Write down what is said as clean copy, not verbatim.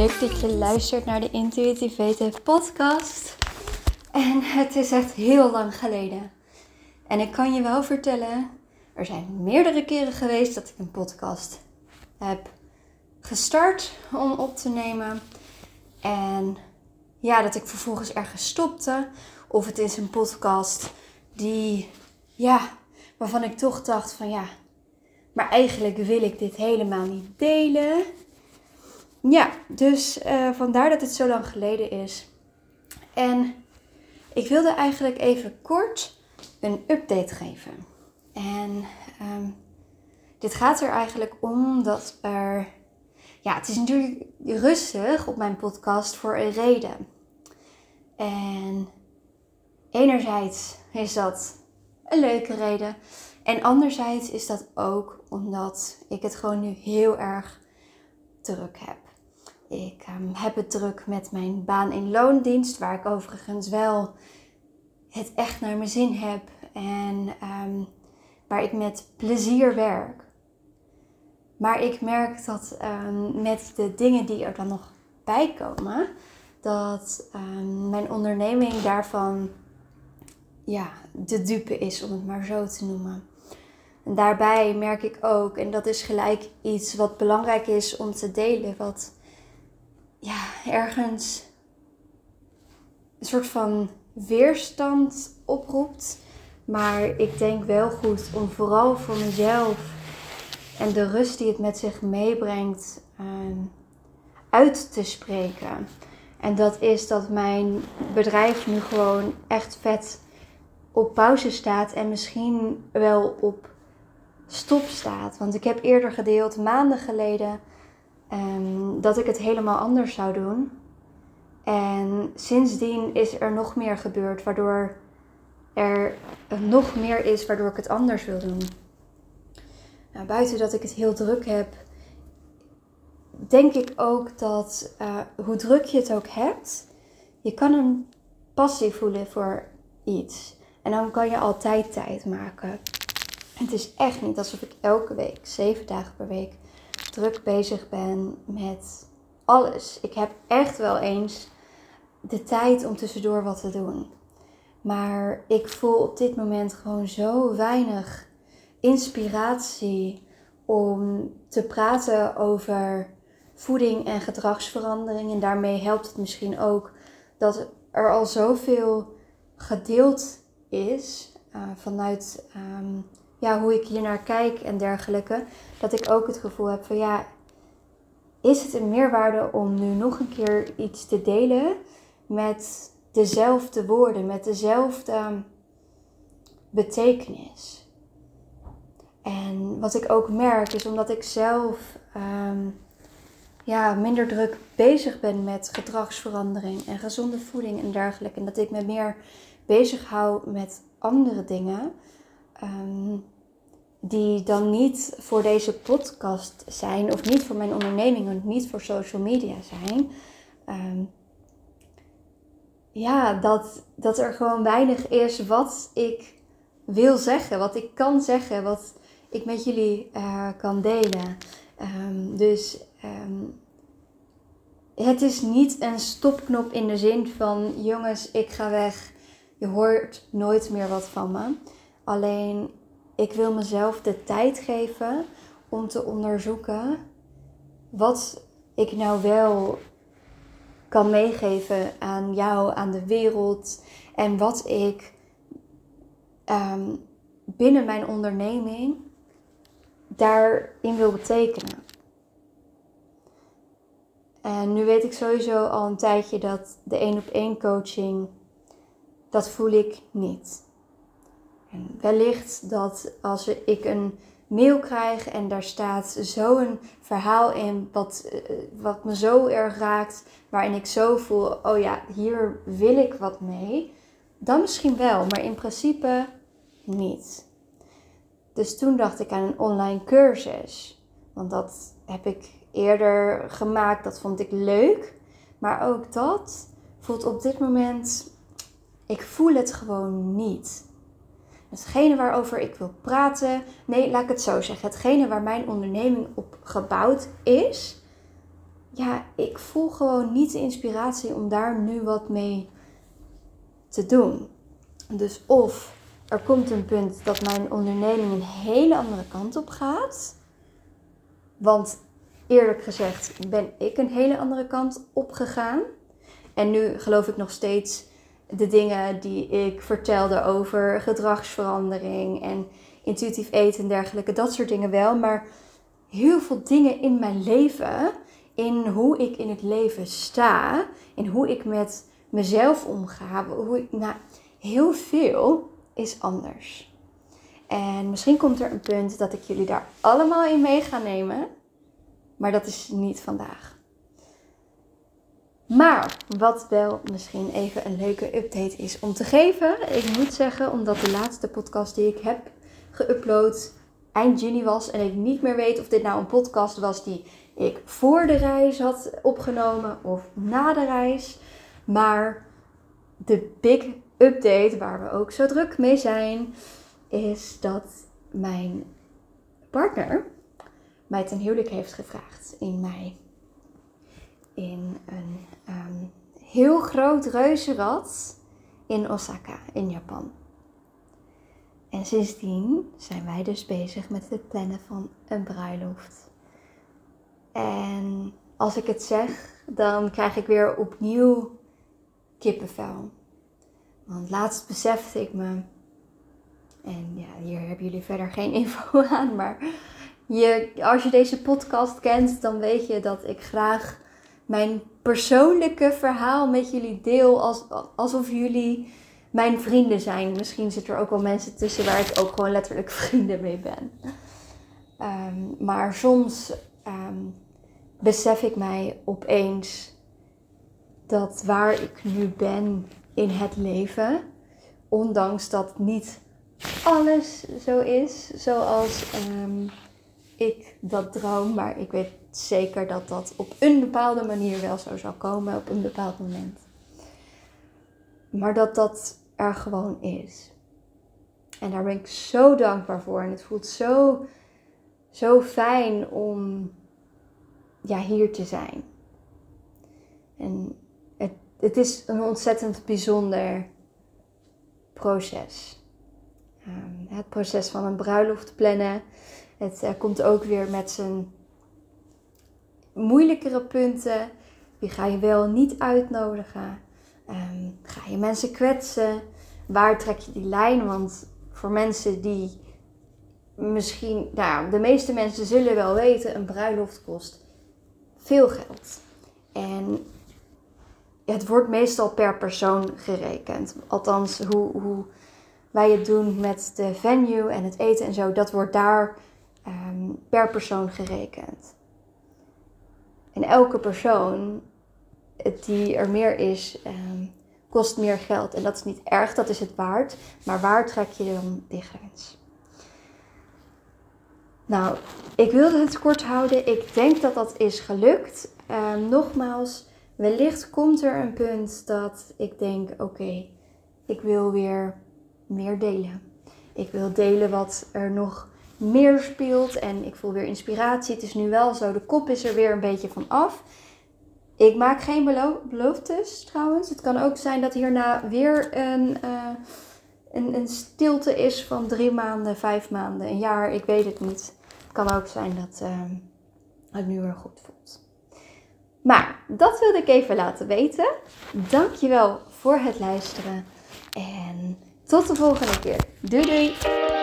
leuk dat je luistert naar de Intuïtieve podcast. En het is echt heel lang geleden. En ik kan je wel vertellen, er zijn meerdere keren geweest dat ik een podcast heb gestart om op te nemen. En ja, dat ik vervolgens ergens stopte. Of het is een podcast waarvan ik toch dacht van ja, maar eigenlijk wil ik dit helemaal niet delen. Ja, dus vandaar dat het zo lang geleden is. En ik wilde eigenlijk even kort een update geven. En dit gaat er eigenlijk om dat het is natuurlijk rustig op mijn podcast voor een reden. En enerzijds is dat een leuke reden. En anderzijds is dat ook omdat ik het gewoon nu heel erg druk heb. Ik heb het druk met mijn baan in loondienst, waar ik overigens wel het echt naar mijn zin heb en waar ik met plezier werk. Maar ik merk dat met de dingen die er dan nog bij komen, dat mijn onderneming daarvan de dupe is, om het maar zo te noemen. En daarbij merk ik ook, en dat is gelijk iets wat belangrijk is om te delen, wat ergens een soort van weerstand oproept. Maar ik denk wel goed om vooral voor mezelf en de rust die het met zich meebrengt uit te spreken. En dat is dat mijn bedrijf nu gewoon echt vet op pauze staat en misschien wel op stop staat. Want ik heb eerder gedeeld, maanden geleden, dat ik het helemaal anders zou doen. En sindsdien is er nog meer gebeurd, waardoor er nog meer is waardoor ik het anders wil doen. Nou, buiten dat ik het heel druk heb, denk ik ook dat hoe druk je het ook hebt, je kan een passie voelen voor iets. En dan kan je altijd tijd maken. Het is echt niet alsof ik elke week, 7 dagen per week, druk bezig ben met alles. Ik heb echt wel eens de tijd om tussendoor wat te doen. Maar ik voel op dit moment gewoon zo weinig inspiratie om te praten over voeding en gedragsverandering. En daarmee helpt het misschien ook dat er al zoveel gedeeld is vanuit hoe ik hier naar kijk en dergelijke. Dat ik ook het gevoel heb van is het een meerwaarde om nu nog een keer iets te delen met dezelfde woorden, met dezelfde betekenis. En wat ik ook merk is omdat ik zelf minder druk bezig ben met gedragsverandering en gezonde voeding en dergelijke. En dat ik me meer bezig hou met andere dingen die dan niet voor deze podcast zijn of niet voor mijn onderneming en niet voor social media zijn. Dat er gewoon weinig is wat ik wil zeggen, wat ik kan zeggen, wat ik met jullie kan delen. Het is niet een stopknop in de zin van jongens, ik ga weg, je hoort nooit meer wat van me. Alleen ik wil mezelf de tijd geven om te onderzoeken wat ik nou wel kan meegeven aan jou, aan de wereld. En wat ik binnen mijn onderneming daarin wil betekenen. En nu weet ik sowieso al een tijdje dat de 1-op-1 coaching, dat voel ik niet. En wellicht dat als ik een mail krijg en daar staat zo'n verhaal in wat me zo erg raakt, waarin ik zo voel, hier wil ik wat mee, dan misschien wel, maar in principe niet. Dus toen dacht ik aan een online cursus, want dat heb ik eerder gemaakt, dat vond ik leuk, maar ook dat voelt op dit moment, ik voel het gewoon niet. Hetgene waarover ik wil praten, nee, laat ik het zo zeggen. Hetgene waar mijn onderneming op gebouwd is, ik voel gewoon niet de inspiratie om daar nu wat mee te doen. Dus of er komt een punt dat mijn onderneming een hele andere kant op gaat. Want eerlijk gezegd ben ik een hele andere kant op gegaan. En nu geloof ik nog steeds de dingen die ik vertelde over gedragsverandering en intuïtief eten en dergelijke. Dat soort dingen wel. Maar heel veel dingen in mijn leven, in hoe ik in het leven sta, in hoe ik met mezelf omga, heel veel is anders. En misschien komt er een punt dat ik jullie daar allemaal in mee ga nemen, maar dat is niet vandaag. Maar wat wel misschien even een leuke update is om te geven. Ik moet zeggen, omdat de laatste podcast die ik heb geüpload eind juni was en ik niet meer weet of dit nou een podcast was die ik voor de reis had opgenomen of na de reis. Maar de big update, waar we ook zo druk mee zijn, is dat mijn partner mij ten huwelijk heeft gevraagd in mei. In een heel groot reuzenrad in Osaka, in Japan. En sindsdien zijn wij dus bezig met het plannen van een bruiloft. En als ik het zeg, dan krijg ik weer opnieuw kippenvel. Want laatst besefte ik me, en ja, hier hebben jullie verder geen info aan, maar als je deze podcast kent, dan weet je dat ik graag mijn persoonlijke verhaal met jullie deel alsof jullie mijn vrienden zijn. Misschien zitten er ook wel mensen tussen waar ik ook gewoon letterlijk vrienden mee ben. Maar soms besef ik mij opeens dat waar ik nu ben in het leven, ondanks dat niet alles zo is zoals ik dat droom, maar ik weet zeker dat dat op een bepaalde manier wel zo zal komen op een bepaald moment. Maar dat dat er gewoon is. En daar ben ik zo dankbaar voor. En het voelt zo fijn om hier te zijn. En het is een ontzettend bijzonder proces. Het proces van een bruiloft plannen. Het komt ook weer met zijn moeilijkere punten. Wie ga je wel niet uitnodigen? Ga je mensen kwetsen? Waar trek je die lijn? Want voor mensen die misschien, de meeste mensen zullen wel weten, een bruiloft kost veel geld. En het wordt meestal per persoon gerekend. Althans, hoe wij het doen met de venue en het eten en zo, dat wordt daar per persoon gerekend. En elke persoon die er meer is, kost meer geld. En dat is niet erg, dat is het waard. Maar waar trek je dan die grens? Nou, ik wilde het kort houden. Ik denk dat dat is gelukt. Nogmaals, wellicht komt er een punt dat ik denk, oké, ik wil weer meer delen. Ik wil delen wat er nog meer speelt en ik voel weer inspiratie. Het is nu wel zo, de kop is er weer een beetje van af. Ik maak geen beloftes trouwens. Het kan ook zijn dat hierna weer een stilte is van 3 maanden, 5 maanden, een jaar. Ik weet het niet. Het kan ook zijn dat het nu weer goed voelt. Maar dat wilde ik even laten weten. Dankjewel voor het luisteren. En tot de volgende keer. Doei doei!